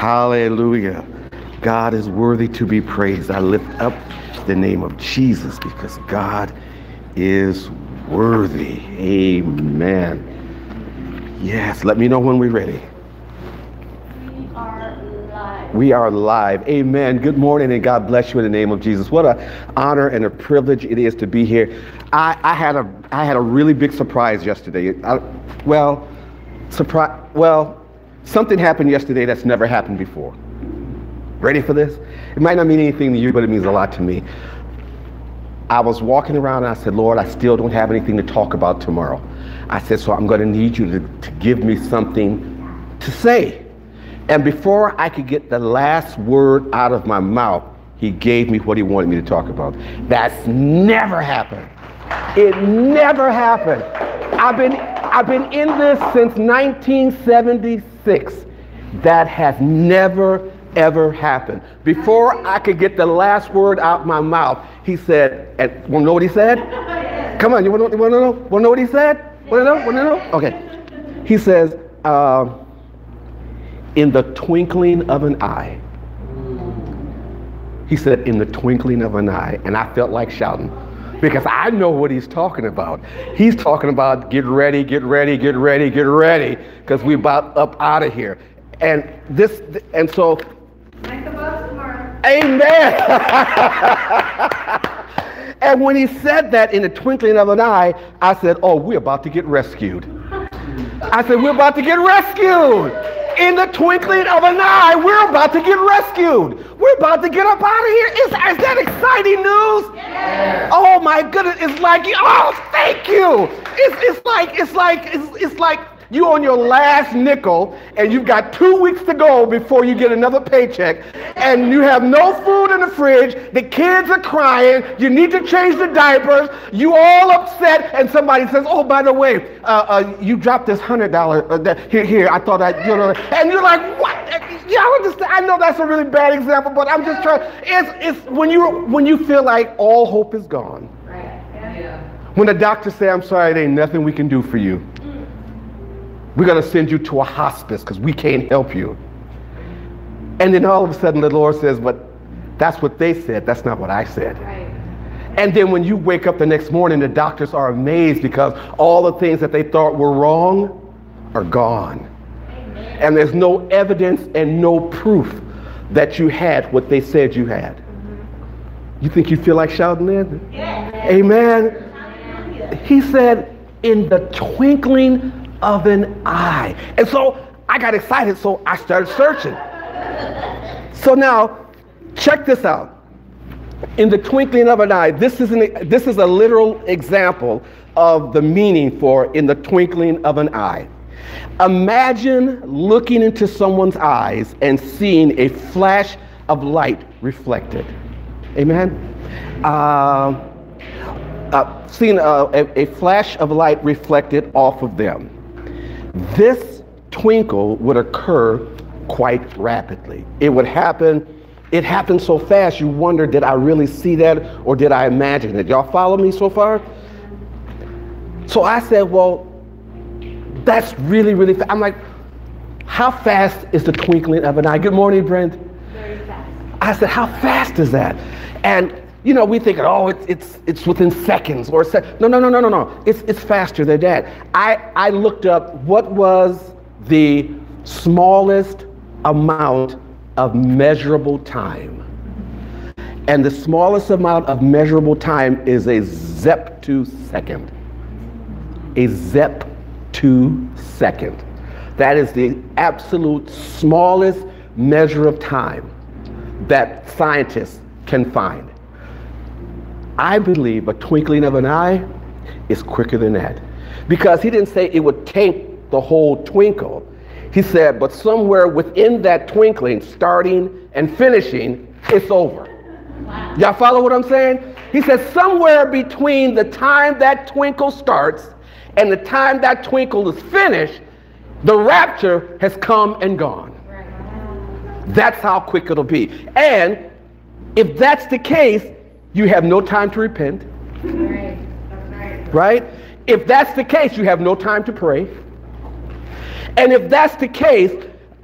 Hallelujah. God is worthy to be praised. I lift up the name of Jesus because God is worthy. Amen. Yes, let me know when we're ready. We are live. Amen. Good morning and God bless you in the name of Jesus. What an honor and a privilege it is to be here. I had a really big surprise yesterday. Something happened yesterday that's never happened before. Ready for this? It might not mean anything to you, but it means a lot to me. I was walking around and I said, Lord, I still don't have anything to talk about tomorrow. I said, so I'm going to need you to give me something to say. And before I could get the last word out of my mouth, he gave me what he wanted me to talk about. That's never happened. It never happened. I've been in this since 1976. That has never, ever happened. Before I could get the last word out my mouth, he said, and want to know what he said? Come on, you want to know? Want to know what he said? Want to know? Okay. He says, in the twinkling of an eye. He said, in the twinkling of an eye. And I felt like shouting because I know what he's talking about. He's talking about get ready, get ready, get ready, get ready, because we're about up out of here. And so. Like the bus tomorrow. Amen. And when he said that in the twinkling of an eye, I said, oh, we're about to get rescued. I said, we're about to get rescued. In the twinkling of an eye, we're about to get rescued. We're about to get up out of here. Is that exciting news? Yes. Oh my goodness! It's like, oh, thank you. It's like you on your last nickel, and you've got 2 weeks to go before you get another paycheck, and you have no food in the fridge. The kids are crying. You need to change the diapers. You all upset, and somebody says, "Oh, by the way, you dropped this $100 here. I thought and you're like, what? Yeah, I understand. I know that's a really bad example, but I'm just trying. It's when you feel like all hope is gone. Right. Yeah. When the doctors say, "I'm sorry, there ain't nothing we can do for you. We're going to send you to a hospice because we can't help you." And then all of a sudden the Lord says, but that's what they said. That's not what I said. Right. And then when you wake up the next morning, the doctors are amazed because all the things that they thought were wrong are gone. Amen. And there's no evidence and no proof that you had what they said you had. Mm-hmm. You think you feel like shouting then? Yeah. Amen. He said, in the twinkling of an eye. And so I got excited, so I started searching. So now, check this out. In the twinkling of an eye, this is a literal example of the meaning for in the twinkling of an eye. Imagine looking into someone's eyes and seeing a flash of light reflected. Amen? Seeing a flash of light reflected off of them. This twinkle would occur quite rapidly. It happened so fast you wonder, did I really see that or did I imagine it? Y'all follow me so far? So I said, well, that's really, really fast. I'm like, how fast is the twinkling of an eye? Good morning, Brent. Very fast. I said, how fast is that? And we think, oh, it's within seconds or no. It's faster than that. I looked up what was the smallest amount of measurable time. And the smallest amount of measurable time is a zeptosecond. A zeptosecond. That is the absolute smallest measure of time that scientists can find. I believe a twinkling of an eye is quicker than that. Because he didn't say it would take the whole twinkle. He said, but somewhere within that twinkling, starting and finishing, it's over. Wow. Y'all follow what I'm saying? He said somewhere between the time that twinkle starts and the time that twinkle is finished, the rapture has come and gone. Right. That's how quick it'll be. And if that's the case, you have no time to repent. Right. That's right. Right? If that's the case, you have no time to pray. And if that's the case,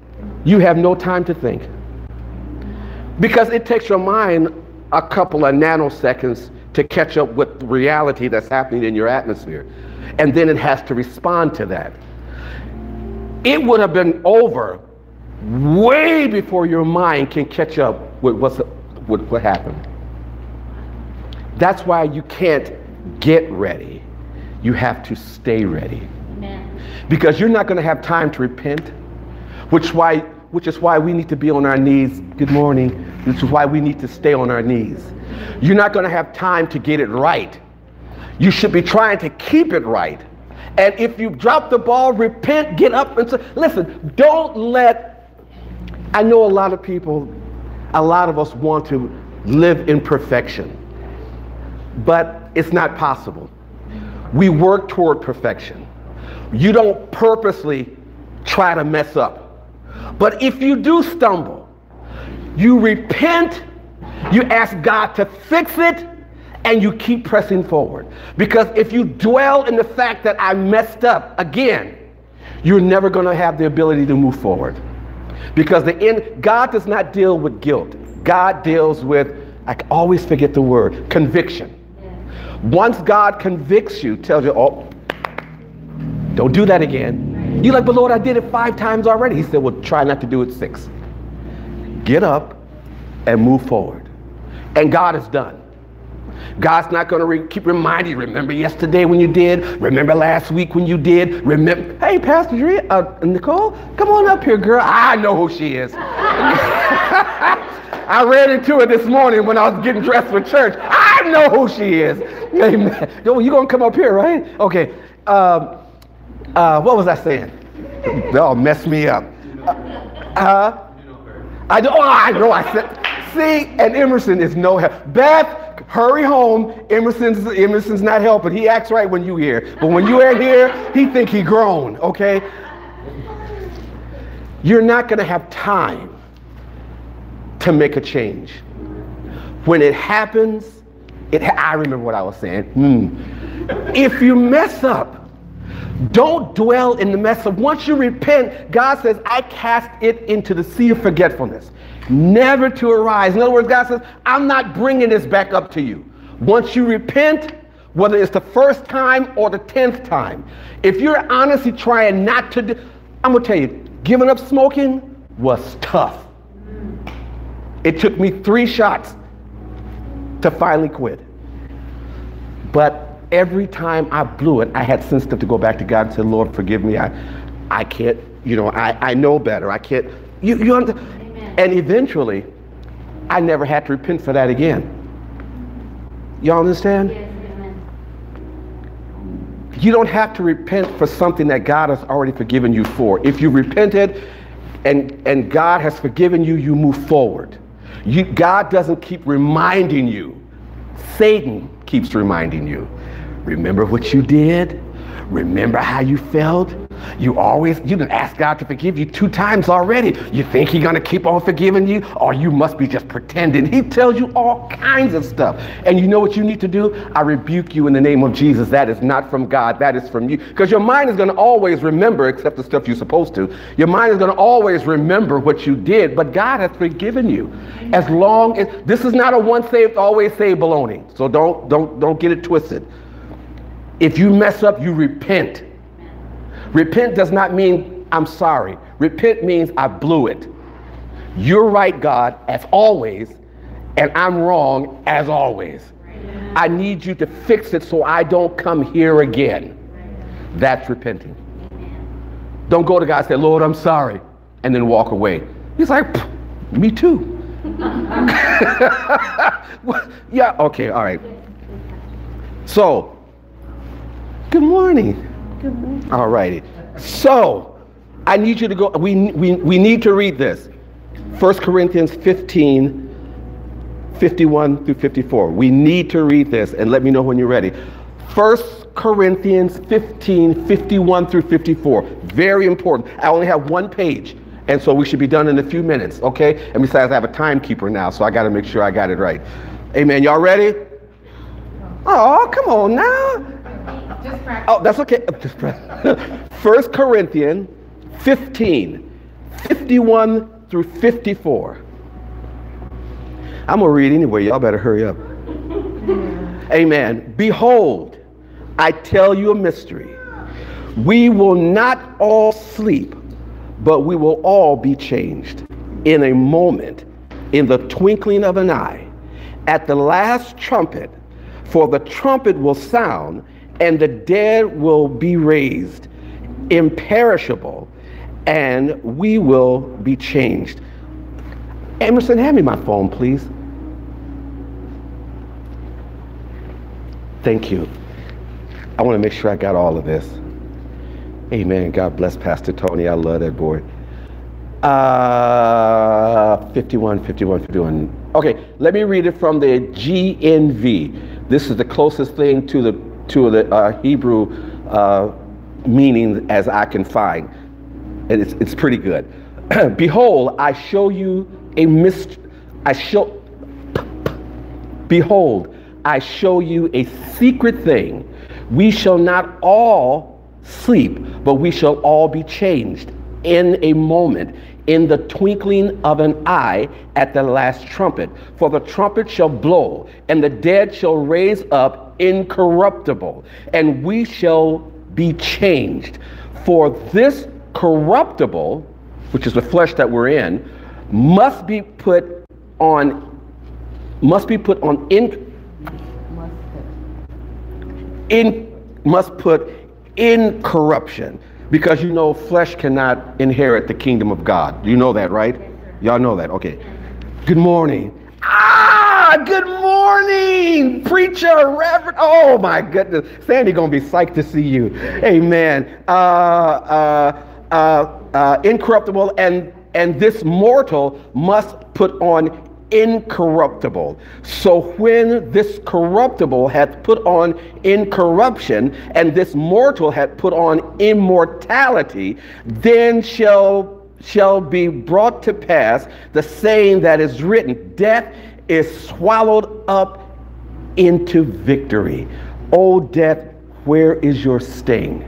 you have no time to think. Because it takes your mind a couple of nanoseconds to catch up with the reality that's happening in your atmosphere. And then it has to respond to that. It would have been over way before your mind can catch up with what happened. That's why you can't get ready. You have to stay ready. Amen. Because you're not going to have time to repent, which is why we need to be on our knees. Good morning. Which is why we need to stay on our knees. You're not going to have time to get it right. You should be trying to keep it right. And if you drop the ball, repent, get up and say, listen, don't let, I know a lot of people, a lot of us want to live in perfection, but it's not possible. We work toward perfection. You don't purposely try to mess up. But if you do stumble, you repent, you ask God to fix it, and you keep pressing forward. Because if you dwell in the fact that I messed up again, you're never going to have the ability to move forward. Because God does not deal with guilt. God deals with, I always forget the word, conviction. Yeah. Once God convicts you, tells you, oh, don't do that again. You're like, but Lord, I did it 5 times already. He said, well, try not to do it 6. Get up and move forward. And God is done. God's not going to keep reminding you, remember yesterday when you did, remember last week when you did, remember, hey, Pastor Nicole, come on up here, girl. I know who she is. I ran into her this morning when I was getting dressed for church. I know who she is. Amen. You're going to come up here, right? Okay. What was I saying? They'll mess me up. I know. I said, see, and Emerson is no help. Beth, hurry home. Emerson's not helping. He acts right when you here. But when you ain't here, he think he grown, okay? You're not going to have time to make a change. When it happens, I remember what I was saying. If you mess up, don't dwell in the mess of. Once you repent, God says, I cast it into the sea of forgetfulness, never to arise. In other words, God says, I'm not bringing this back up to you. Once you repent, whether it's the first time or the 10th time, if you're honestly trying not to do, I'm going to tell you, giving up smoking was tough. It took me 3 shots to finally quit. But every time I blew it, I had sense to go back to God and say, Lord, forgive me. I can't, I know better. I can't, you understand? And eventually, I never had to repent for that again. Y'all understand? Yes, amen. You don't have to repent for something that God has already forgiven you for. If you repented and God has forgiven you, you move forward. God doesn't keep reminding you. Satan keeps reminding you. Remember what you did? Remember how you felt? You done asked God to forgive you 2 times already. You think he's gonna keep on forgiving you? Or you must be just pretending. He tells you all kinds of stuff. And you know what you need to do? I rebuke you in the name of Jesus. That is not from God, that is from you. Because your mind is gonna always remember, except the stuff you're supposed to. Your mind is gonna always remember what you did, but God has forgiven you. As long as, this is not a once saved, always saved baloney. So don't get it twisted. If you mess up, you repent. Repent does not mean I'm sorry. Repent means I blew it. You're right, God, as always, and I'm wrong as always. I need you to fix it so I don't come here again. That's repenting. Don't go to God and say, Lord, I'm sorry, and then walk away. He's like, me too. Yeah, okay, all right. So, good morning. Good morning. All righty. So, I need you to go, we need to read this. 1 Corinthians 15, 51 through 54. We need to read this, and let me know when you're ready. 1 Corinthians 15, 51 through 54. Very important. I only have 1 page, and so we should be done in a few minutes, okay? And besides, I have a timekeeper now, so I got to make sure I got it right. Amen. Y'all ready? Oh, come on now. Just practice. Oh, that's okay. 1 Corinthians 15, 51 through 54. I'm going to read anyway. Y'all better hurry up. Amen. Behold, I tell you a mystery. We will not all sleep, but we will all be changed in a moment, in the twinkling of an eye, at the last trumpet. For the trumpet will sound, and the dead will be raised imperishable, and we will be changed. Emerson, hand me my phone, please. Thank you. I want to make sure I got all of this. Amen. God bless Pastor Tony. I love that boy. 51. Okay, let me read it from the GNV. This is the closest thing to the Hebrew meaning as I can find. And it's pretty good. Behold, I show you a Behold, I show you a secret thing. We shall not all sleep, but we shall all be changed in a moment, in the twinkling of an eye, at the last trumpet. For the trumpet shall blow, and the dead shall raise up incorruptible, and we shall be changed. For this corruptible, which is the flesh that we're in, must put incorruption, because you know flesh cannot inherit the kingdom of God. You know that, right? Y'all know that. Okay. Good morning. Good morning, preacher, reverend. Oh my goodness. Sandy gonna be psyched to see you. Amen. Incorruptible, and this mortal must put on incorruptible. So when this corruptible hath put on incorruption, and this mortal hath put on immortality, then shall be brought to pass the saying that is written, death is swallowed up into victory. O death, where is your sting?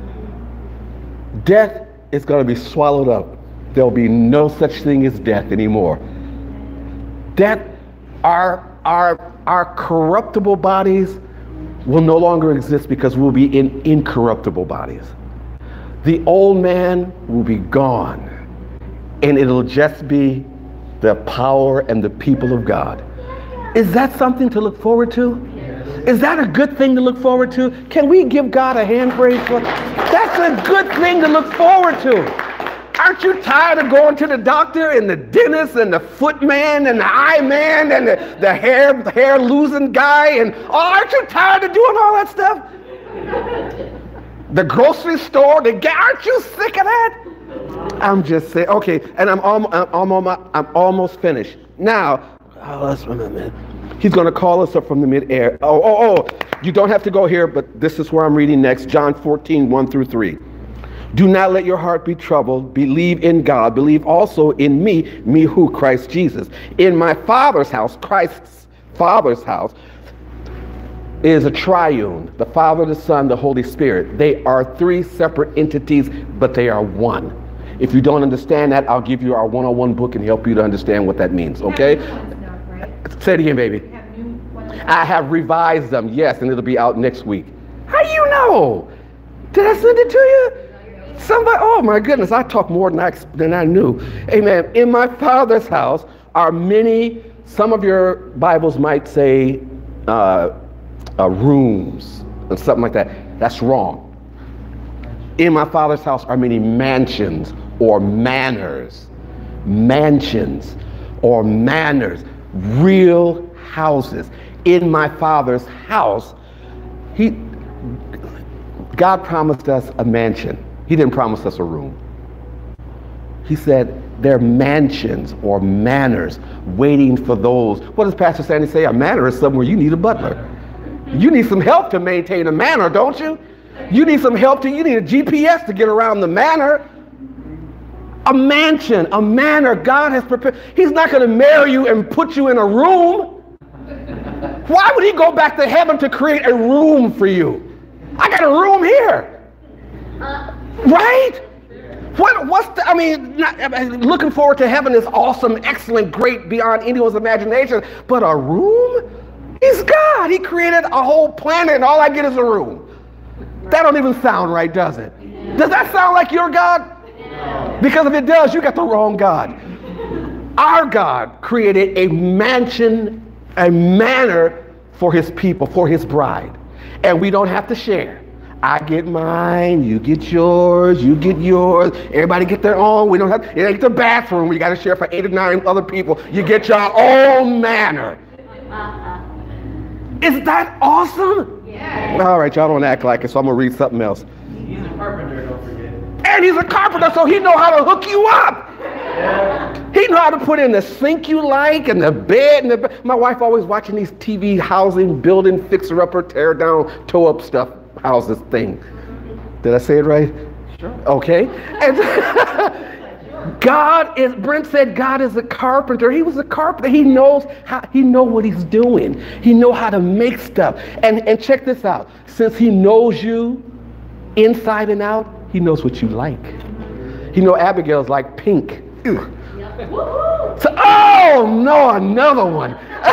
Death is going to be swallowed up. There'll be no such thing as death anymore. Death, our corruptible bodies will no longer exist, because we'll be in incorruptible bodies. The old man will be gone, and it'll just be the power and the people of God. Is that something to look forward to? Is that a good thing to look forward to? Can we give God a hand praise for that? That's a good thing to look forward to. Aren't you tired of going to the doctor and the dentist and the foot man and the eye man and the hair losing guy? And aren't you tired of doing all that stuff? The grocery store, aren't you sick of that? I'm just saying. Okay, and I'm almost finished. Now, let's remember. He's going to call us up from the mid-air. You don't have to go here, but this is where I'm reading next. John 14, 1 through 3. Do not let your heart be troubled. Believe in God. Believe also in me who? Christ Jesus. In my Father's house, Christ's Father's house, is a triune. The Father, the Son, the Holy Spirit. They are three separate entities, but they are one. If you don't understand that, I'll give you our one-on-one book and help you to understand what that means, okay? Say it again, baby. I have revised them, yes, and it'll be out next week. How do you know? Did I send it to you? Somebody, oh my goodness, I talk more than I knew. Amen. In my Father's house are many, some of your Bibles might say rooms and something like that. That's wrong. In my Father's house are many mansions or manors. Mansions or manors. Real houses. In my Father's house, God promised us a mansion. He didn't promise us a room. He said they're mansions or manors waiting for those. What does Pastor Sandy say? A manor is somewhere you need a butler. You need some help to maintain a manor, don't you? You need some help you need a GPS to get around the manor. A mansion, a manor God has prepared. He's not going to marry you and put you in a room. Why would he go back to heaven to create a room for you? I got a room here. Right? Looking forward to heaven is awesome, excellent, great, beyond anyone's imagination. But a room? He's God. He created a whole planet and all I get is a room. That don't even sound right, does it? Does that sound like your God? Because if it does, you got the wrong God. Our God created a mansion, a manor for his people, for his bride. And we don't have to share. I get mine, you get yours, you get yours. Everybody get their own. We don't have, it ain't the bathroom. We got to share for 8 or 9 other people. You get your own manor. Is that awesome? Yeah. All right, y'all don't act like it, so I'm going to read something else. He's a carpenter, don't forget. And he's a carpenter, so he know how to hook you up. Yeah. He know how to put in the sink you like and the bed. My wife always watching these TV housing, building, fixer-upper, tear down, tow up stuff, houses thing. Did I say it right? Sure. Okay. And Brent said God is a carpenter. He was a carpenter. He knows what he's doing. He know how to make stuff. And check this out. Since he knows you inside and out, he knows what you like. He know Abigail's like pink. Ugh. So, oh no, another one.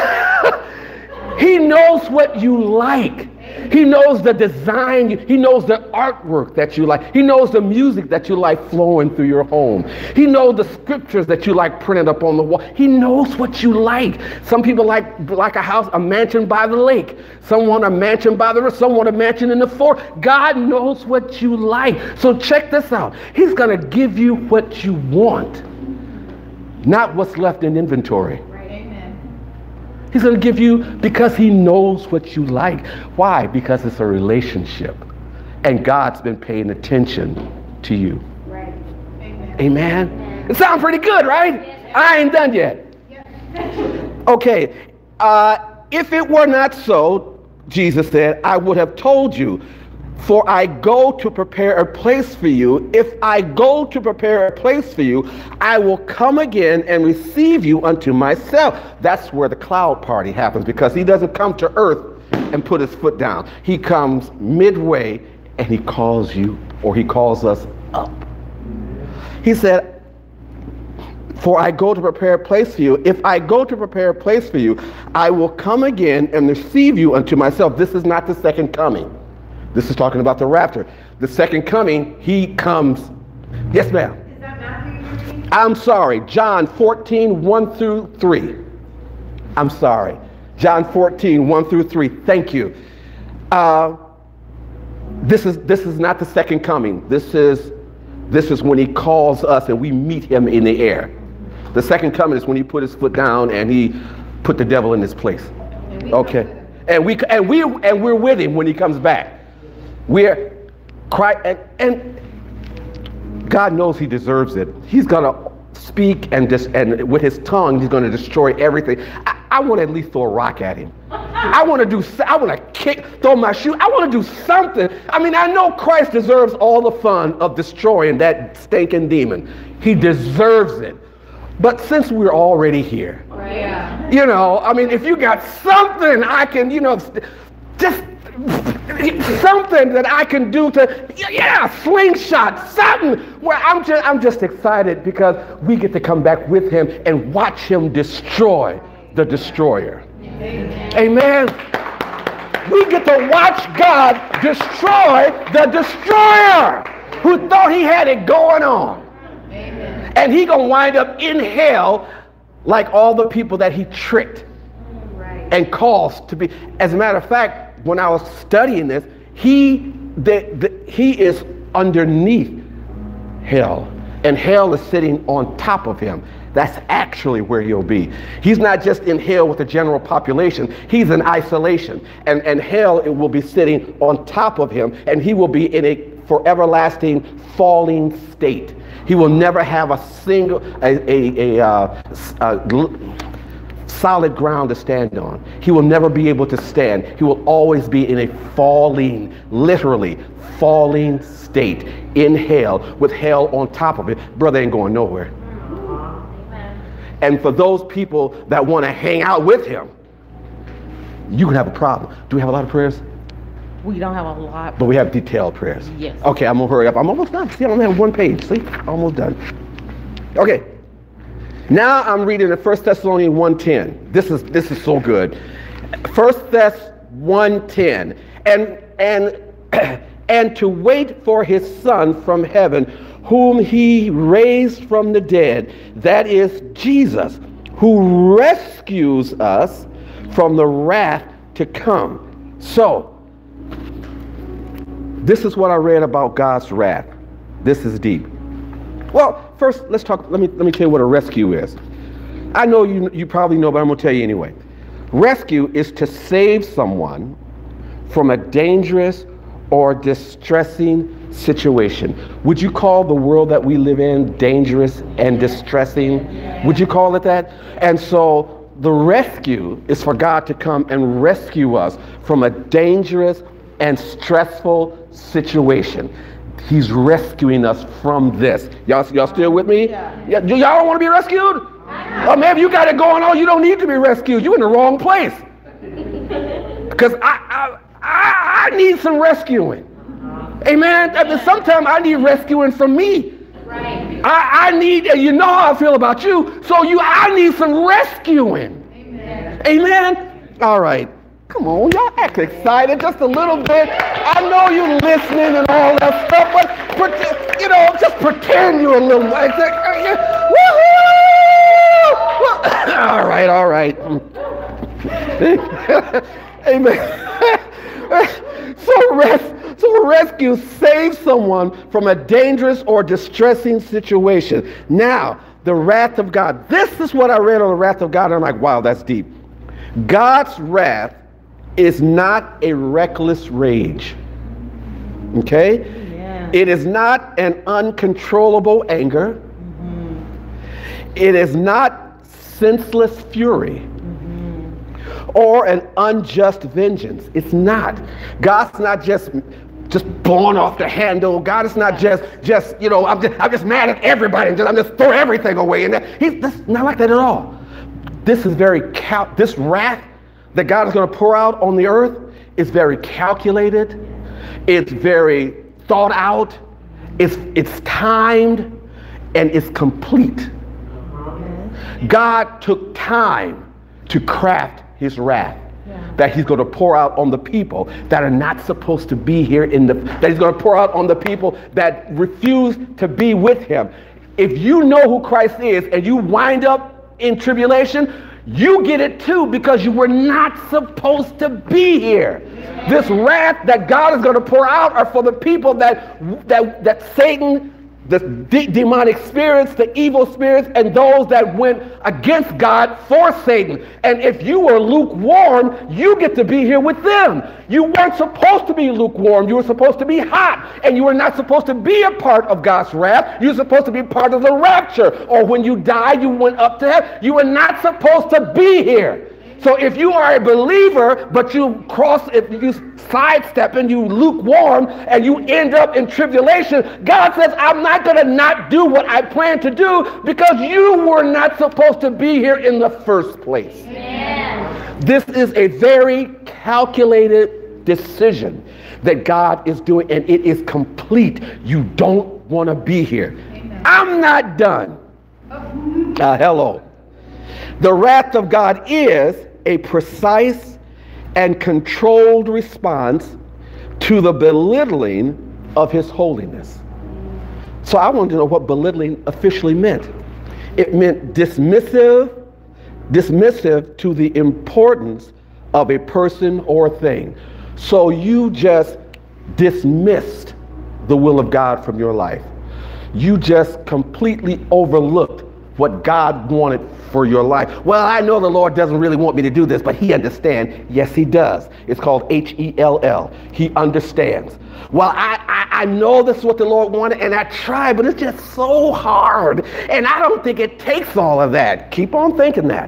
He knows what you like. He knows the design. He knows the artwork that you like. He knows the music that you like flowing through your home. He knows the scriptures that you like printed up on the wall. He knows what you like. Some people like a house, a mansion by the lake. Some want a mansion by the river. Some want a mansion in the forest. God knows what you like. So check this out. He's going to give you what you want, not what's left in inventory. He's going to give you because he knows what you like. Why? Because it's a relationship. And God's been paying attention to you. Right. Amen. Amen. It sounds pretty good, right? Yes. I ain't done yet. Yes. Okay. If it were not so, Jesus said, I would have told you. For I go to prepare a place for you. If I go to prepare a place for you, I will come again and receive you unto myself. That's where the cloud party happens, because he doesn't come to earth and put his foot down. He comes midway and he calls you, or he calls us up. He said, for I go to prepare a place for you. If I go to prepare a place for you, I will come again and receive you unto myself. This is not the second coming. This is talking about the rapture. The second coming, he comes. Yes, ma'am. Is that Matthew? I'm sorry. John 14, 1 through 3. I'm sorry. John 14, 1 through 3. Thank you. This is not the second coming. This is when he calls us and we meet him in the air. The second coming is when he put his foot down and he put the devil in his place. Okay. And we're with him when he comes back. We're crying, and God knows he deserves it. He's gonna speak and with his tongue, he's gonna destroy everything. I want to at least throw a rock at him. I want to throw my shoe. I want to do something. I mean, I know Christ deserves all the fun of destroying that stinking demon. He deserves it. But since we're already here, you know, I mean, if you got something I can, you know, just something that I can do to, slingshot, something where I'm just excited because we get to come back with him and watch him destroy the destroyer. Amen. We get to watch God destroy the destroyer who thought he had it going on. Amen. And he gonna wind up in hell like all the people that he tricked and caused to be. As a matter of fact, when I was studying this, he is underneath hell, and hell is sitting on top of him. That's actually where he'll be. He's not just in hell with the general population. He's in isolation, and hell, it will be sitting on top of him, and he will be in a for everlasting falling state. He will never have a single solid ground to stand on. He will never be able to stand. He will always be in a falling, literally falling state in hell with hell on top of it. Brother ain't going nowhere. Amen. And for those people that want to hang out with him, you can have a problem. Do we have a lot of prayers? We don't have a lot. But we have detailed prayers. Yes. Okay, I'm gonna hurry up. I'm almost done. See, I only have one page. See, almost done. Okay. Now I'm reading in 1 Thessalonians 1:10. This is so good. 1 Thess 1:10. And to wait for his Son from heaven, whom he raised from the dead, that is Jesus, who rescues us from the wrath to come. So, this is what I read about God's wrath. This is deep. Well, first, let's talk. Let me tell you what a rescue is. I know you probably know, but I'm gonna tell you anyway. Rescue is to save someone from a dangerous or distressing situation. Would you call the world that we live in dangerous and distressing? Would you call it that? And so the rescue is for God to come and rescue us from a dangerous and stressful situation. He's rescuing us from this. Y'all still with me? Yeah. Y'all don't want to be rescued? Oh man, you got it going on. You don't need to be rescued. You're in the wrong place. Because I need some rescuing. Amen. Sometimes I need rescuing from me. Right. I need, you know how I feel about you, so I need some rescuing. Amen. All right. Come on, y'all act excited just a little bit. I know you're listening and all that stuff, but just pretend you're a little like that. Woohoo! All right. Amen. So rescue saves someone from a dangerous or distressing situation. Now, the wrath of God. This is what I read on the wrath of God, and I'm like, wow, that's deep. God's wrath is not a reckless rage. Okay? Yeah. It is not an uncontrollable anger. It is not senseless fury. Or an unjust vengeance. It's not. God's not just blowing off the handle. God is not just I'm just mad at everybody and I'm just throw everything away. And that's not like that at all. This is this wrath that God is going to pour out on the earth is very calculated. It's very thought out. It's timed, and it's complete. God took time to craft his wrath that he's going to pour out on the people that are not supposed to be here that he's going to pour out on the people that refuse to be with him. If you know who Christ is and you wind up in tribulation, you get it too, because you were not supposed to be here. This wrath that God is going to pour out are for the people that Satan, the demonic spirits, the evil spirits, and those that went against God for Satan. And if you were lukewarm, you get to be here with them. You weren't supposed to be lukewarm. You were supposed to be hot. And you were not supposed to be a part of God's wrath. You were supposed to be part of the rapture. Or when you died, you went up to heaven. You were not supposed to be here. So if you are a believer, but if you sidestep and you lukewarm and you end up in tribulation, God says, I'm not going to not do what I plan to do, because you were not supposed to be here in the first place. Amen. This is a very calculated decision that God is doing, and it is complete. You don't want to be here. Amen. I'm not done. Hello. The wrath of God is a precise and controlled response to the belittling of his holiness. So I wanted to know what belittling officially meant. It meant dismissive to the importance of a person or thing. So you just dismissed the will of God from your life. You just completely overlooked what God wanted for your life. Well, I know the Lord doesn't really want me to do this, but he understands. Yes, he does. It's called H-E-L-L. He understands. Well, I know this is what the Lord wanted, and I tried, but it's just so hard. And I don't think it takes all of that. Keep on thinking that.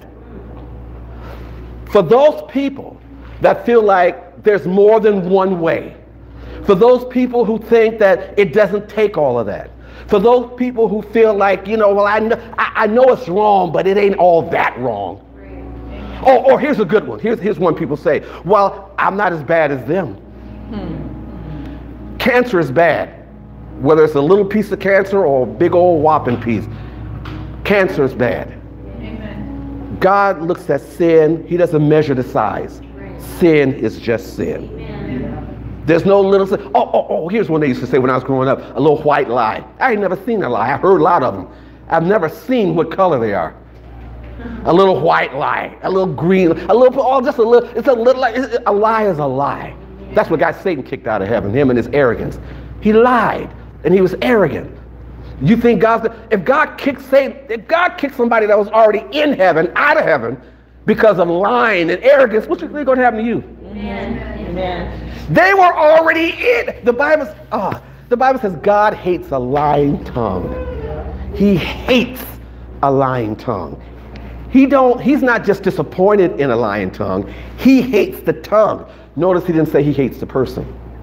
For those people that feel like there's more than one way, for those people who think that it doesn't take all of that, for those people who feel like, well, I know it's wrong, but it ain't all that wrong. Or here's a good one. Here's one people say, well, I'm not as bad as them. Cancer is bad. Whether it's a little piece of cancer or a big old whopping piece, cancer is bad. Amen. God looks at sin. He doesn't measure the size. Right. Sin is just sin. Amen. There's no little sin. Oh, here's one they used to say when I was growing up, a little white lie. I ain't never seen a lie. I heard a lot of them. I've never seen what color they are. A little white lie, a little green, a little, oh, just a little, it's a little, a lie is a lie. That's what got Satan kicked out of heaven, him and his arrogance. He lied and he was arrogant. You think if God kicked Satan, if God kicked somebody that was already in heaven, out of heaven, because of lying and arrogance, what's going to happen to you? Amen. Amen. They were already in. The Bible says God hates a lying tongue. He hates a lying tongue. He's not just disappointed in a lying tongue. He hates the tongue. Notice he didn't say he hates the person.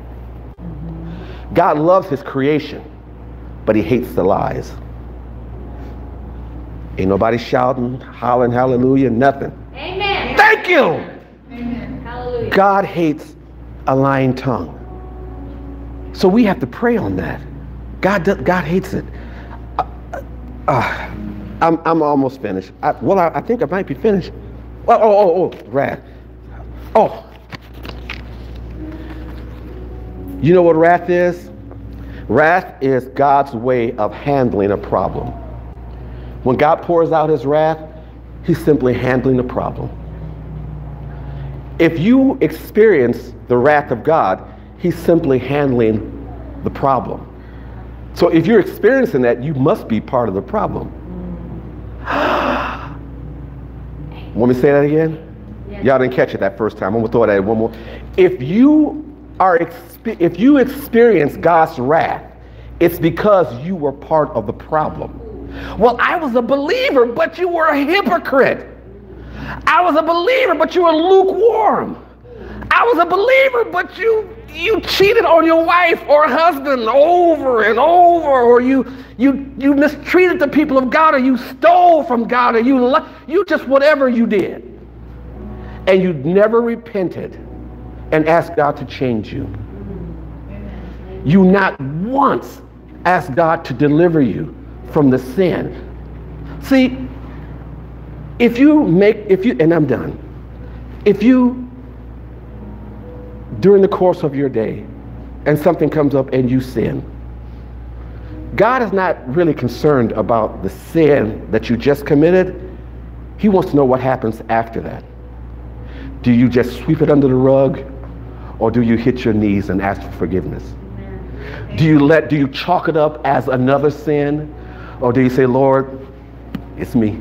God loves his creation, but he hates the lies. Ain't nobody shouting, hollering, hallelujah, nothing. Amen. Thank you. Amen. Hallelujah. God hates a lying tongue. So we have to pray on that. God hates it. I'm almost finished. I think I might be finished. Wrath. Oh. You know what wrath is? Wrath is God's way of handling a problem. When God pours out his wrath, he's simply handling the problem. If you experience the wrath of God, he's simply handling the problem. So if you're experiencing that, you must be part of the problem. Want me to say that again? Yes. Y'all didn't catch it that first time. I'm gonna throw that in one more. If you experience God's wrath, it's because you were part of the problem. Well, I was a believer, but you were a hypocrite. I was a believer, but you were lukewarm. I was a believer, but you cheated on your wife or husband over and over, or you mistreated the people of God, or you stole from God, or you just whatever you did. And you never repented and asked God to change you. You not once asked God to deliver you from the sin. See, and I'm done. If you, during the course of your day, and something comes up and you sin, God is not really concerned about the sin that you just committed. He wants to know what happens after that. Do you just sweep it under the rug, or do you hit your knees and ask for forgiveness? Do you chalk it up as another sin, or do you say, Lord, it's me.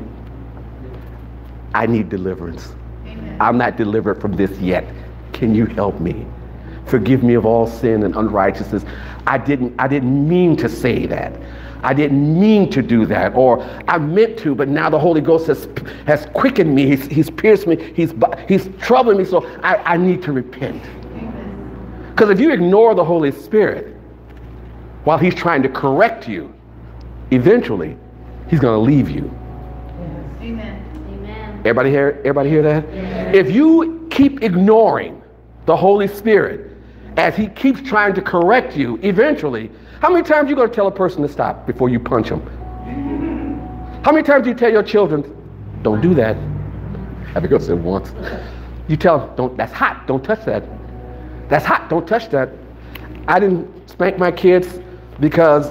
I need deliverance. Amen. I'm not delivered from this yet. Can you help me? Forgive me of all sin and unrighteousness. I didn't mean to say that. I didn't mean to do that, or I meant to, but now the Holy Ghost has quickened me. He's pierced me. He's troubling me, so I need to repent. Because if you ignore the Holy Spirit while he's trying to correct you, eventually he's going to leave you. Amen. Everybody hear that? Yes. If you keep ignoring the Holy Spirit as he keeps trying to correct you, eventually, how many times are you going to tell a person to stop before you punch them? How many times do you tell your children, don't do that? I think I said once. You tell them, that's hot, don't touch that. That's hot, don't touch that. I didn't spank my kids because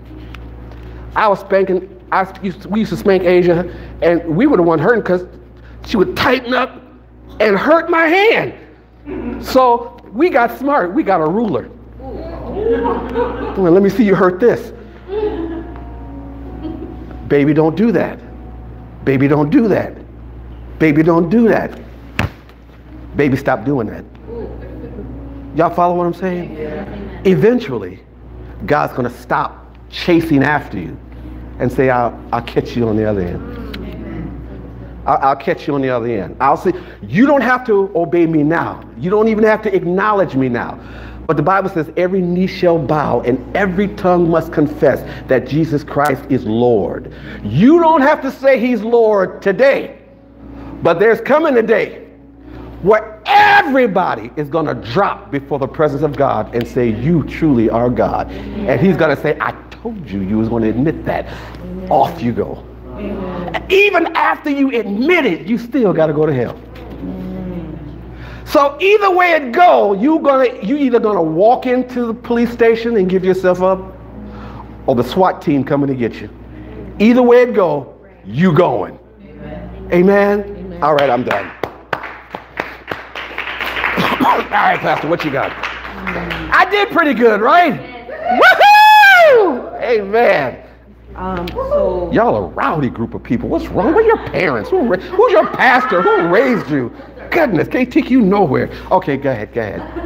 we used to spank Asia, and we were the one hurting because she would tighten up and hurt my hand. So we got smart. We got a ruler. Well, let me see you hurt this. Baby, don't do that. Baby, don't do that. Baby, don't do that. Baby, stop doing that. Y'all follow what I'm saying? Yeah. Eventually, God's going to stop chasing after you and say, I'll catch you on the other end. I'll catch you on the other end. I'll say, you don't have to obey me now. You don't even have to acknowledge me now. But the Bible says every knee shall bow and every tongue must confess that Jesus Christ is Lord. You don't have to say he's Lord today. But there's coming a day where everybody is going to drop before the presence of God and say, you truly are God. And he's going to say, I told you you was going to admit that. Amen. Off you go. Amen. Even after you admit it, you still got to go to hell. So either way it go, you either gonna walk into the police station and give yourself up, or the SWAT team coming to get you. Either way it go, you going. Amen. Amen? Amen. All right, I'm done. All right, Pastor, what you got? I did pretty good, right? Woohoo! Amen. So y'all a rowdy group of people. What's wrong with your parents? Who's your pastor? Who raised you? Goodness, can't take you nowhere. Okay, go ahead.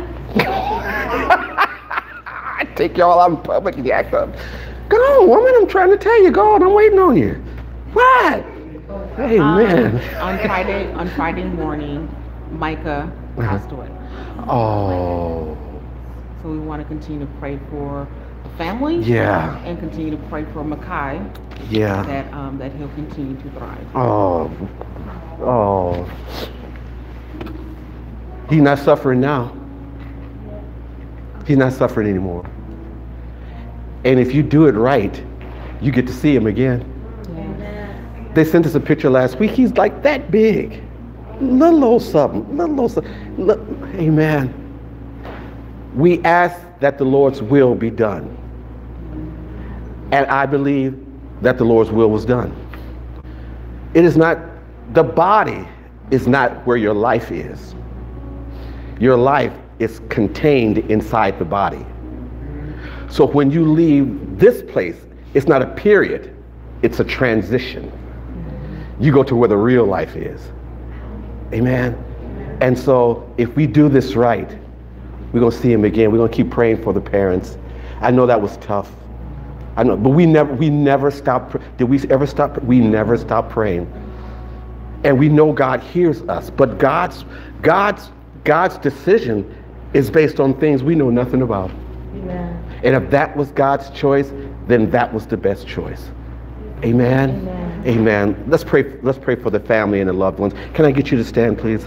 I take y'all out in public and you act up. Go on, woman, I'm trying to tell you. Go on, I'm waiting on you. What? Amen. On Friday morning, Micah passed away. Oh. So we want to continue to pray for the family. Yeah. And continue to pray for Makai. Yeah. That he'll continue to thrive. Oh. He's not suffering now. He's not suffering anymore. And if you do it right, you get to see him again. Yeah. They sent us a picture last week. He's like that big. Little old something. Amen. We ask that the Lord's will be done. And I believe that the Lord's will was done. It is not, the body is not where your life is. Your life is contained inside the body. So when you leave this place, it's not a period, it's a transition. You go to where the real life is. Amen. And so if we do this right, we're going to see him again. We're going to keep praying for the parents. I know that was tough. I know, but we never stopped. Did we ever stop? We never stopped praying. And we know God hears us, but God's decision is based on things we know nothing about. Amen. And if that was God's choice, then that was the best choice. Amen. Amen. Amen. Let's pray for the family and the loved ones. Can I get you to stand, please?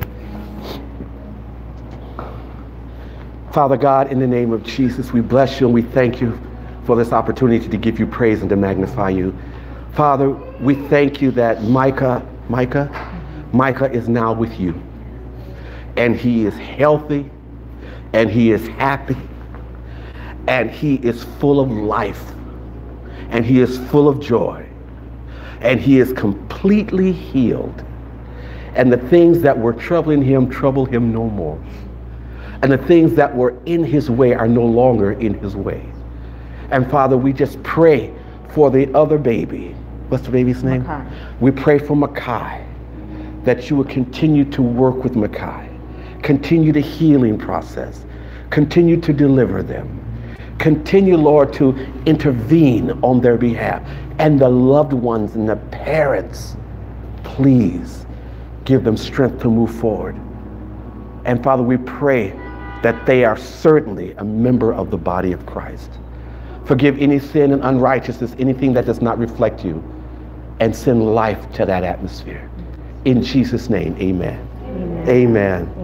Father God, in the name of Jesus, we bless you and we thank you for this opportunity to give you praise and to magnify you. Father, we thank you that Micah is now with you. And he is healthy, and he is happy, and he is full of life, and he is full of joy, and he is completely healed. And the things that were troubling him trouble him no more. And the things that were in his way are no longer in his way. And Father, we just pray for the other baby. What's the baby's name? Makai. We pray for Makai, that you would continue to work with Makai. Continue the healing process. Continue to deliver them. Continue, Lord, to intervene on their behalf. And the loved ones and the parents, please give them strength to move forward. And Father, we pray that they are certainly a member of the body of Christ. Forgive any sin and unrighteousness, anything that does not reflect you, and send life to that atmosphere. In Jesus' name, amen. Amen. Amen.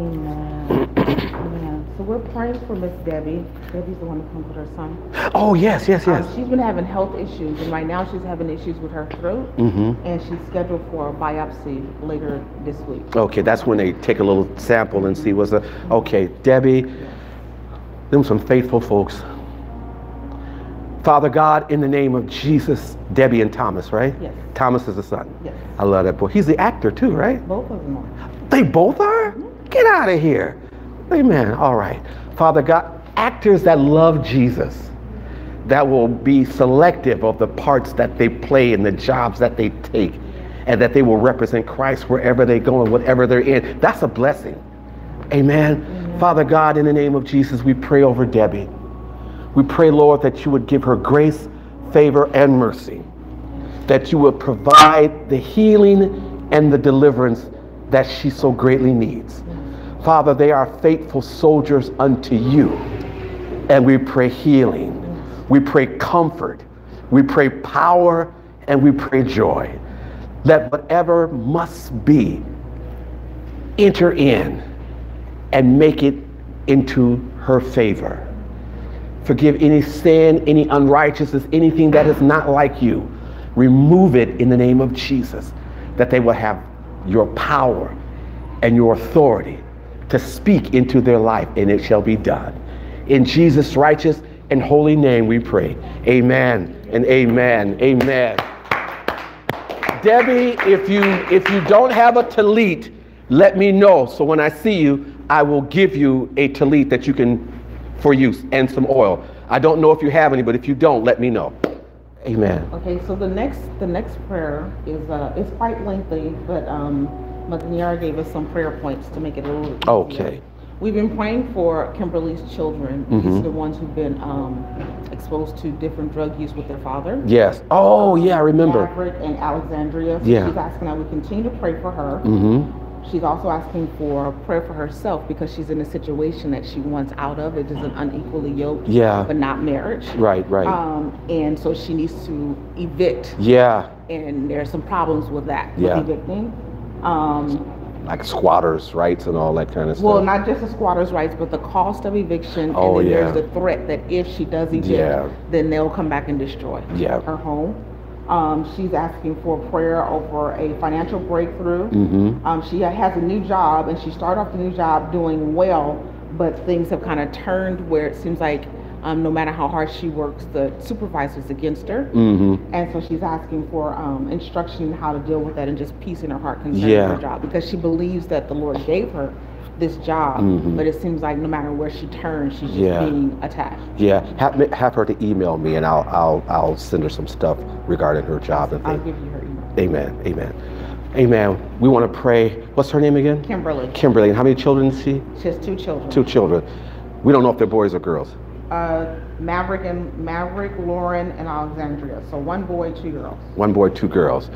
So we're praying for Miss Debbie. Debbie's the one who comes with her son. Oh, yes. She's been having health issues, and right now she's having issues with her throat, and she's scheduled for a biopsy later this week. Okay, that's when they take a little sample and see what's the... Okay, Debbie, them some faithful folks. Father God, in the name of Jesus, Debbie and Thomas, right? Yes. Thomas is the son. Yes. I love that boy. He's the actor too, right? Both of them are. They both are? Get out of here. Amen. All right. Father God, actors that love Jesus, that will be selective of the parts that they play and the jobs that they take, and that they will represent Christ wherever they go and whatever they're in. That's a blessing. Amen. Father God, in the name of Jesus, we pray over Debbie. We pray, Lord, that you would give her grace, favor, and mercy. That you would provide the healing and the deliverance that she so greatly needs. Father, they are faithful soldiers unto you. And we pray healing. We pray comfort. We pray power, and we pray joy. Let whatever must be enter in and make it into her favor. Forgive any sin, any unrighteousness, anything that is not like you. Remove it in the name of Jesus, that they will have your power and your authority to speak into their life, and it shall be done. In Jesus' righteous and holy name we pray. Amen and amen. Amen. Debbie, if you don't have a tallit, let me know. So when I see you, I will give you a tallit that you can, for use, and some oil. I don't know if you have any, but if you don't, let me know. Amen. Okay, so the next prayer is it's quite lengthy, but Mother Niara gave us some prayer points to make it a little easier. Okay. We've been praying for Kimberly's children. Mm-hmm. These are the ones who've been exposed to different drug use with their father. Yes. Oh, yeah, I remember. Maverick and Alexandria. So Yeah. she's asking that we continue to pray for her. Mm-hmm. She's also asking for prayer for herself because she's in a situation that she wants out of. It is an unequally yoked, Yeah. but not marriage. Right. And so she needs to evict, Yeah. and there's some problems with that, Yeah. with evicting. Like squatters' rights and all that kind of stuff. Well, not just the squatters' rights, but the cost of eviction, Oh, and then yeah. there's the threat that if she does evict, Yeah. then they'll come back and destroy Yeah. her home. She's asking for prayer over a financial breakthrough. Mm-hmm. She has a new job, and she started off the new job doing well, but things have kind of turned where it seems like no matter how hard she works, the supervisor's against her. Mm-hmm. And so she's asking for instruction in how to deal with that and just peace in her heart concerning Yeah. her job, because she believes that the Lord gave her this job, but it seems like no matter where she turns, she's just Yeah. being attacked. Yeah. Have her to email me, and I'll send her some stuff regarding her job and I'll things. give you her email. Amen. Amen. Amen. We want to pray. What's her name again? Kimberly. Kimberly. And how many children is she? She has 2 children. 2 children. We don't know if they're boys or girls. Maverick, Lauren, and Alexandria. So 1 boy, 2 girls. 1 boy, 2 girls.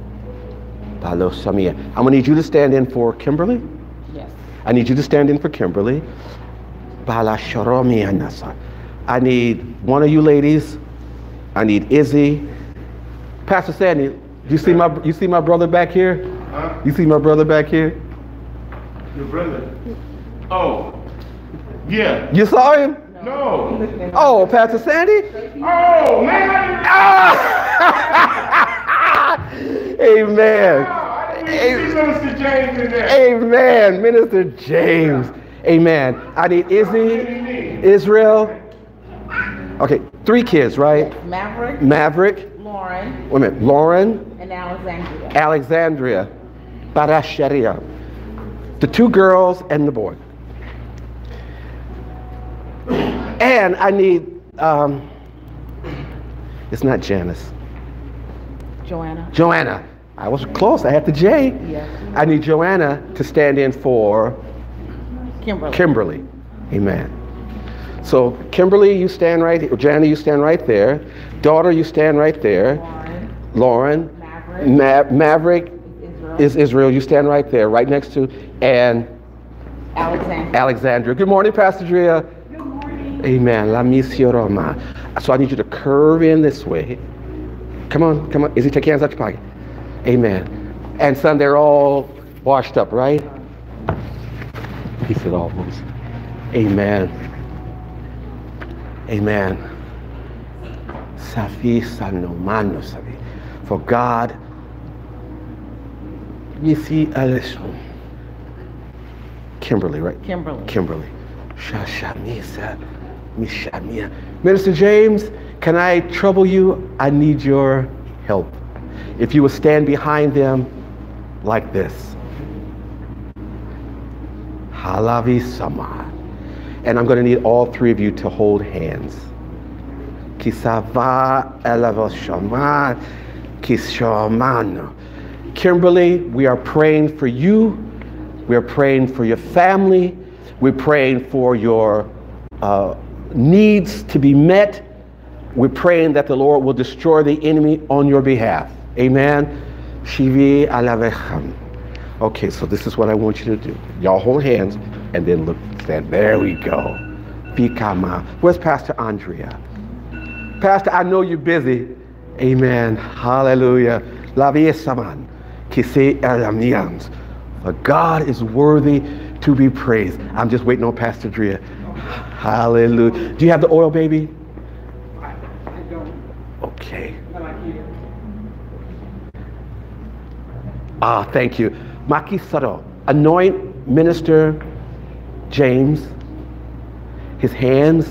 Palo Samia. I'm going to need you to stand in for Kimberly. Yes. I need you to stand in for Kimberly. Bala Shoromia Nasa. I need one of you ladies. I need Izzy. Pastor Sandy, you see my brother back here? Huh? You see my brother back here? Your brother? Oh. Yeah. You saw him? No. Oh, Pastor Sandy? Oh, man. Amen. I didn't see Minister James in there. Amen. Minister James. Amen. I need Izzy, Israel. Okay, 3 kids, right? Maverick, Maverick. Lauren, Wait a minute. Lauren, and Alexandria. Alexandria, Barasheria. The 2 girls and the boy. And I need, it's not Janice. Joanna. Joanna. I was close. I had the J. Yes. I need Joanna to stand in for Kimberly. Kimberly. Amen. So Kimberly, you stand right here. Joanna, you stand right there. Daughter, you stand right there. Lauren. Lauren. Maverick. Maverick Israel. is Israel. You stand right there, right next to, and Alexandria. Alexandria. Good morning, Pastor Drea. Good morning. Amen. La misio Roma. So I need you to curve in this way. Come on, come on. Izzy, take your hands out your pocket. Amen. And son, they're all washed up, right? He said almost. Amen. Amen. Safi sanomano safi. For God, Missy Alishon. Kimberly, right? Kimberly. Kimberly. Shashamisa. Mishamia. Minister James, can I trouble you? I need your help. If you would stand behind them like this. Halavi Sama. And I'm going to need all 3 of you to hold hands. Kisava Elavoshaman Kishamano. Kimberly, we are praying for you. We are praying for your family. We're praying for your needs to be met. We're praying that the Lord will destroy the enemy on your behalf. Amen. Shivi alavecham. Okay, so this is what I want you to do. Y'all hold hands and then look, stand. There we go. Fikama. Where's Pastor Andrea? Pastor, I know you're busy. Amen. Hallelujah. Lavie saman. Kise elamians. For God is worthy to be praised. I'm just waiting on Pastor Drea. Hallelujah. Do you have the oil, baby? I don't. Okay. But I hear. Thank you. Maki Saro, anoint Minister James, his hands.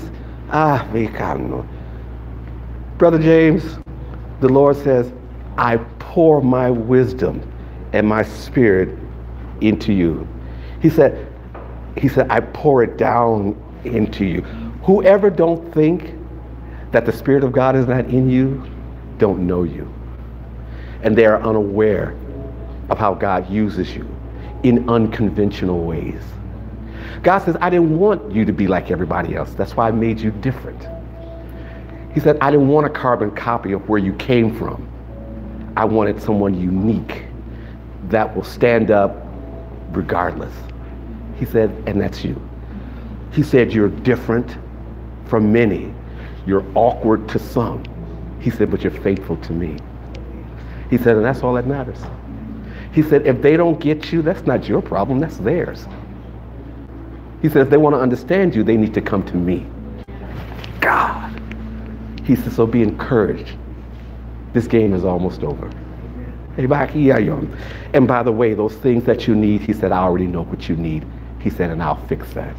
Brother James, the Lord says, I pour my wisdom and my spirit into you. He said, I pour it down into you. Whoever don't think that the Spirit of God is not in you, don't know you. And they are unaware of how God uses you in unconventional ways. God says, I didn't want you to be like everybody else. That's why I made you different. He said, I didn't want a carbon copy of where you came from. I wanted someone unique that will stand up regardless. He said, and that's you. He said, you're different from many. You're awkward to some. He said, but you're faithful to me. He said, and that's all that matters. He said, if they don't get you, that's not your problem, that's theirs. He said, if they want to understand you, they need to come to me. God. He said, so be encouraged. This game is almost over. And by the way, those things that you need, he said, I already know what you need. He said, and I'll fix that.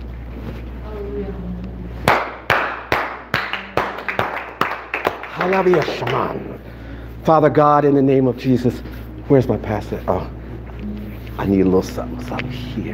Hallelujah. Father God, in the name of Jesus, where's my pastor? Oh, I need a little something here.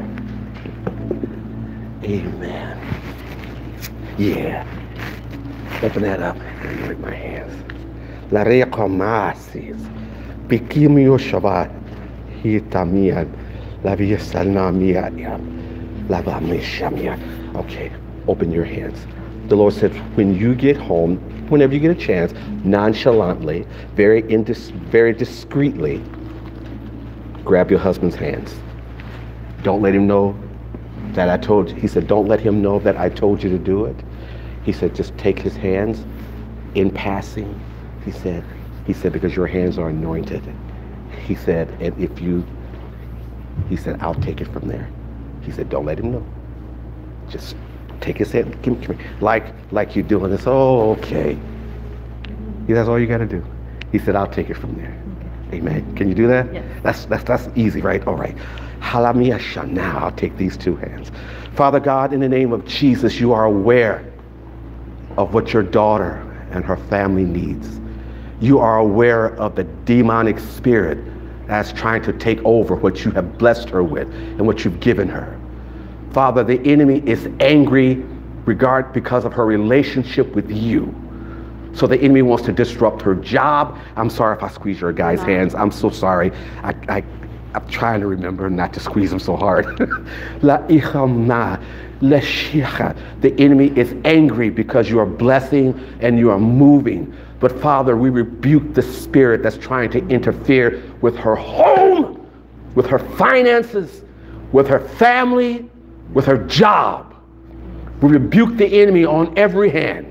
Amen. Yeah. Open that up and anoint my hands. La recomasis. Pikimio Shabbat. Hitamian. La via salnamia. La vamishamia. Okay, open your hands. The Lord said, when you get home, whenever you get a chance, nonchalantly, very discreetly, grab your husband's hands. Don't let him know that I told you. He said, don't let him know that I told you to do it. He said, just take his hands in passing. He said, because your hands are anointed. He said, and he said, I'll take it from there. He said, don't let him know. Just take his hand, give me, like you're doing this. Oh, okay. That's all you got to do. He said, I'll take it from there. Okay. Amen. Can you do that? Yes. That's easy, right? All right. Halamiyasha. Now I'll take these two hands. Father God, in the name of Jesus, you are aware of what your daughter and her family needs. You are aware of the demonic spirit that's trying to take over what you have blessed her with and what you've given her. Father, the enemy is angry because of her relationship with you. So the enemy wants to disrupt her job. I'm sorry if I squeeze your guy's hands. I'm so sorry. I'm trying to remember not to squeeze them so hard. The enemy is angry because you are blessing and you are moving. But Father, we rebuke the spirit that's trying to interfere with her home, with her finances, with her family, with her job. We rebuke the enemy on every hand.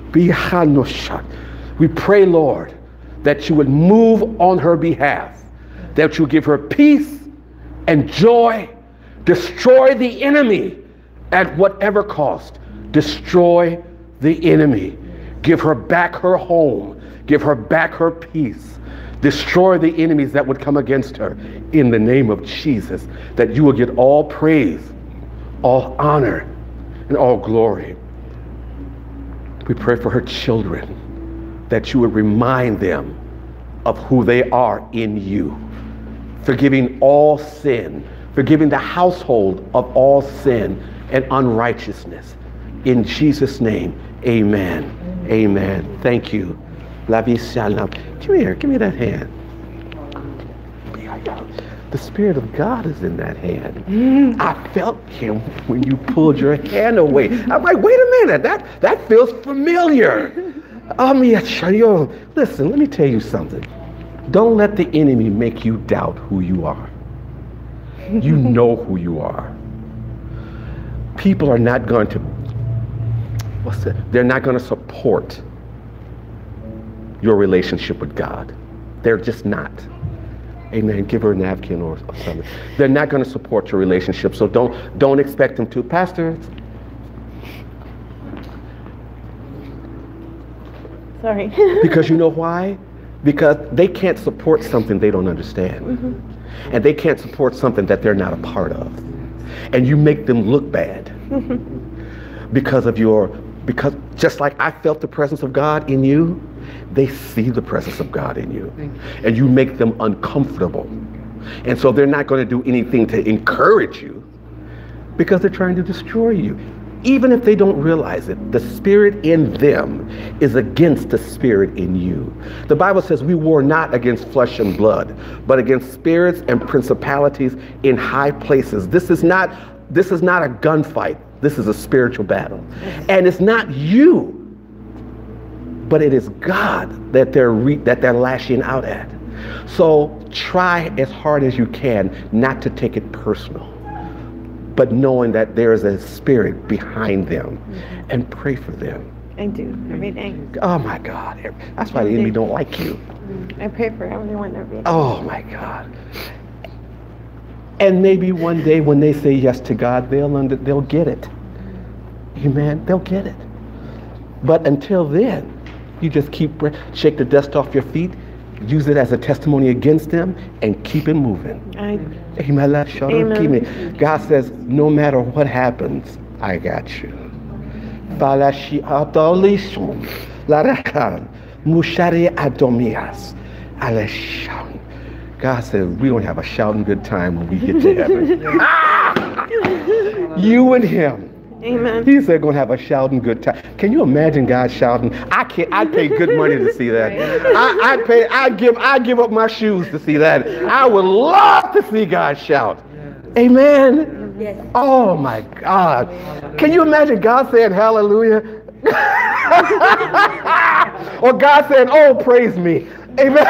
We pray, Lord, that you would move on her behalf, that you give her peace and joy. Destroy the enemy at whatever cost. Destroy the enemy. Give her back her home. Give her back her peace. Destroy the enemies that would come against her in the name of Jesus, that you will get all praise, all honor, and all glory. We pray for her children, that you would remind them of who they are in you, forgiving all sin, forgiving the household of all sin and unrighteousness. In Jesus' name, amen. Amen. Thank you. Lavi Shalom. Come here, give me that hand. The Spirit of God is in that hand. I felt him when you pulled your hand away. I'm like, wait a minute, that feels familiar. Listen, let me tell you something. Don't let the enemy make you doubt who you are. You know who you are. People are not going to, they're not going to support your relationship with God. They're just not. Amen. Give her a napkin or something. They're not going to support your relationship, so don't expect them to. Pastor. Sorry. Because you know why? Because they can't support something they don't understand. And they can't support something that they're not a part of. And you make them look bad because just like I felt the presence of God in you, they see the presence of God in you. And you make them uncomfortable. And so they're not going to do anything to encourage you because they're trying to destroy you. Even if they don't realize it, the spirit in them is against the spirit in you. The Bible says we war not against flesh and blood, but against spirits and principalities in high places. This is not a gunfight. This is a spiritual battle. And it's not you, but it is God that they're lashing out at. So try as hard as you can not to take it personal, but knowing that there is a spirit behind them, and pray for them. I do every day. Oh my God, that's why the enemy don't like you. I pray for everyone every day. Oh my God. And maybe one day when they say yes to God, they'll get it. Amen. They'll get it. But until then, you just shake the dust off your feet, use it as a testimony against them, and keep it moving. Amen. Amen. God says, no matter what happens, I got you. God says, we're going to have a shouting good time when we get to heaven. You and him. Amen. He said, going to have a shouting good time. Can you imagine God shouting? I'd pay good money to see that. I'd give up my shoes to see that. I would love to see God shout. Amen. Yes. Oh my God. Can you imagine God saying hallelujah? Or God saying, oh, praise me. Amen.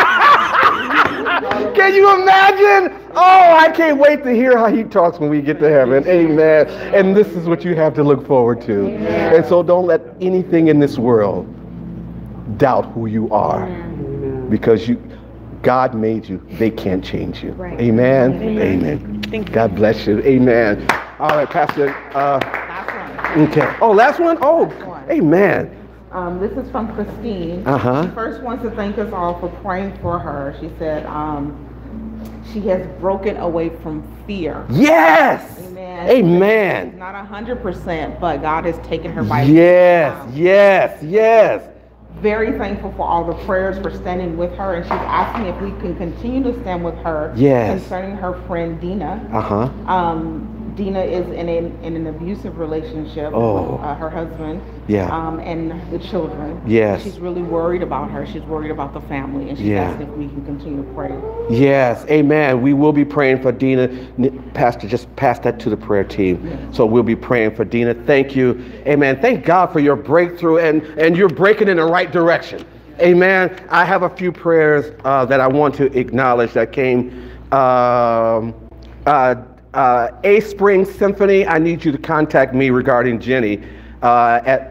Can you imagine? Oh, I can't wait to hear how he talks when we get to heaven. Amen. And this is what you have to look forward to. Amen. And so don't let anything in this world doubt who you are. Because God made you. They can't change you. Right. Amen. Amen. Thank you. God bless you. Amen. All right, Pastor. Last one. Okay. Oh, last one? Oh, amen. This is from Christine. She first wants to thank us all for praying for her. She said she has broken away from fear. Yes. Amen. Amen. She's not 100%, but God has taken her by Yes. Very thankful for all the prayers for standing with her, and she's asking if we can continue to stand with her concerning her friend Dina. Dina is in an abusive relationship with her husband and the children. Yes. She's really worried about her. She's worried about the family, and she's asking if we can continue to pray. Yes, amen. We will be praying for Dina. Pastor, just pass that to the prayer team. Yes. So we'll be praying for Dina. Thank you. Amen. Thank God for your breakthrough, and you're breaking in the right direction. Amen. I have a few prayers that I want to acknowledge that came. A Spring Symphony, I need you to contact me regarding Jenny at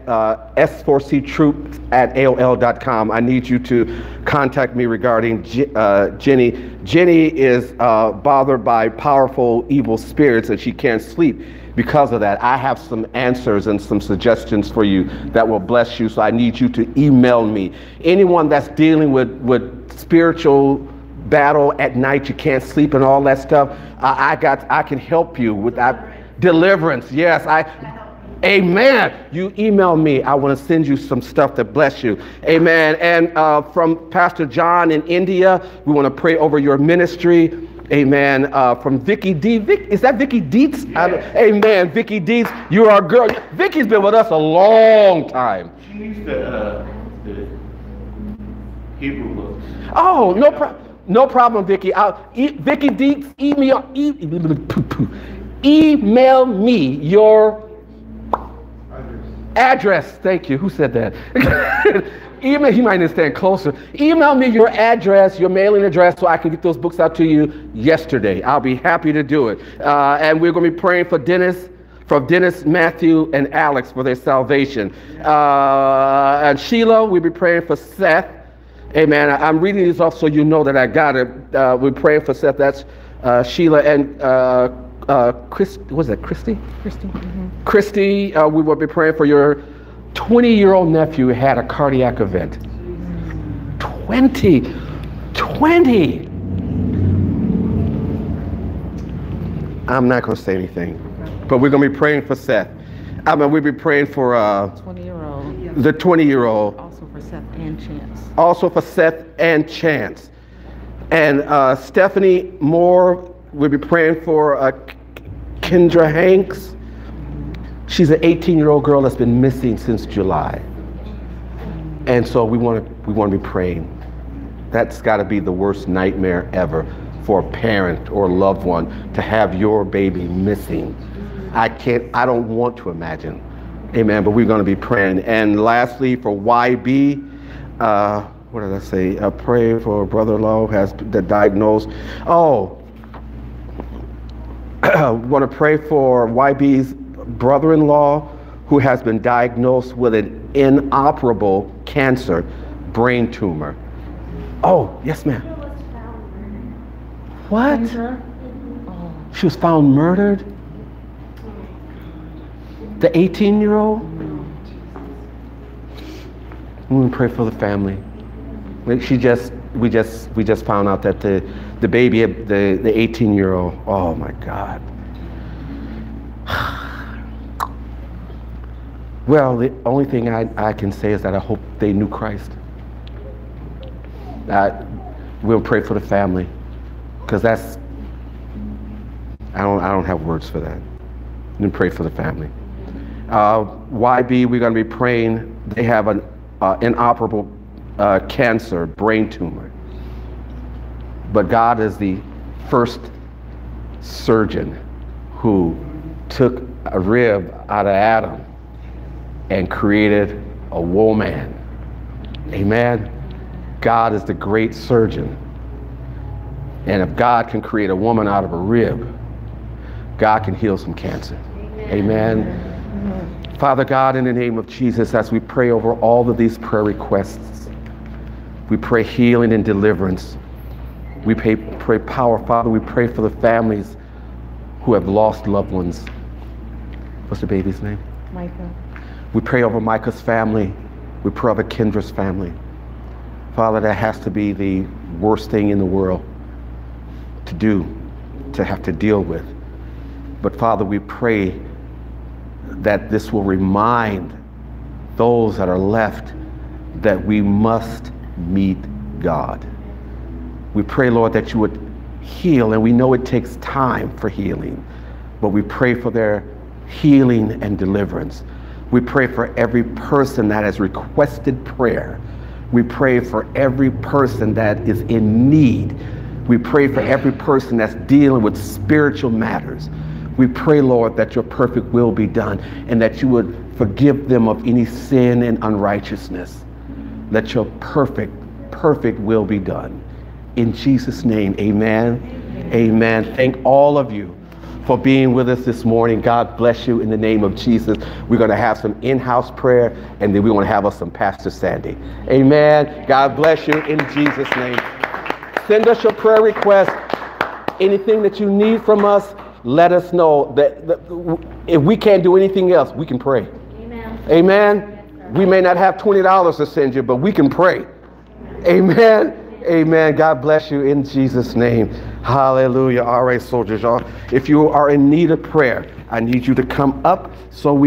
s4ctroops@aol.com. I need you to contact me regarding Jenny. Jenny is bothered by powerful evil spirits and she can't sleep because of that. I have some answers and some suggestions for you that will bless you, so I need you to email me. Anyone that's dealing with spiritual battle at night, you can't sleep and all that stuff, I can help you with that deliverance. Yes, amen. You email me. I want to send you some stuff that bless you. Amen. And from Pastor John in India, we want to pray over your ministry. Amen. From Vicky D. Is that Vicky Dietz? Yes. Amen. Vicky Dietz, you're our girl. Vicky's been with us a long time. She needs the Hebrew books. Oh, no problem. No problem, Vicky. Vicky Dietz, email me your address. Thank you. Who said that? Email. He might need to stand closer. Email me your address, your mailing address, so I can get those books out to you yesterday. I'll be happy to do it. And we're going to be praying for Dennis, Matthew, and Alex for their salvation. And Sheila, we'll be praying for Seth. Amen. I'm reading these off so you know that I got it. We're praying for Seth. That's Sheila and Christy. Was that Christy? Christy. Mm-hmm. Christy, we will be praying for your 20-year-old nephew who had a cardiac event. 20. I'm not going to say anything, but we're going to be praying for Seth. We'll be praying for 20-year-old. the 20-year-old. Also for Seth and Chance. Also for Seth and Chance. And Stephanie Moore, we'll be praying for Kendra Hanks. She's an 18-year-old girl that's been missing since July. And so we want to be praying. That's got to be the worst nightmare ever for a parent or a loved one to have your baby missing. I don't want to imagine. Amen. But we're going to be praying. And lastly, for YB, what did I say? Pray for a brother-in-law who has the diagnosed. Oh, want to pray for YB's brother-in-law who has been diagnosed with an inoperable cancer, brain tumor. Oh, yes, ma'am. What? She was found murdered? The 18-year-old? We want to pray for the family. We just found out that the baby, the 18-year-old, oh my God. Well, the only thing I can say is that I hope they knew Christ. We'll pray for the family, because I don't have words for that. And pray for the family. YB, we're going to be praying. They have an inoperable cancer, brain tumor. But God is the first surgeon who took a rib out of Adam and created a woman. Amen. God is the great surgeon. And if God can create a woman out of a rib, God can heal some cancer. Amen. Father God, in the name of Jesus, as we pray over all of these prayer requests, we pray healing and deliverance. We pray power. Father, we pray for the families who have lost loved ones. What's the baby's name? Micah. We pray over Micah's family. We pray over Kendra's family. Father, that has to be the worst thing in the world to do, to have to deal with. But Father, we pray that this will remind those that are left that we must meet God. We pray, Lord, that you would heal, and we know it takes time for healing, but we pray for their healing and deliverance. We pray for every person that has requested prayer. We pray for every person that is in need. We pray for every person that's dealing with spiritual matters. We pray, Lord, that your perfect will be done and that you would forgive them of any sin and unrighteousness. Let your perfect will be done. In Jesus' name, amen. Amen. Thank all of you for being with us this morning. God bless you in the name of Jesus. We're going to have some in-house prayer, and then we're going to have us some Pastor Sandy. Amen. God bless you in Jesus' name. Send us your prayer requests. Anything that you need from us, let us know. That if we can't do anything else, we can pray. Amen. Amen. We may not have $20 to send you, but we can pray. Amen. Amen. God bless you in Jesus' name. Hallelujah. All right, soldiers, y'all. If you are in need of prayer, I need you to come up so we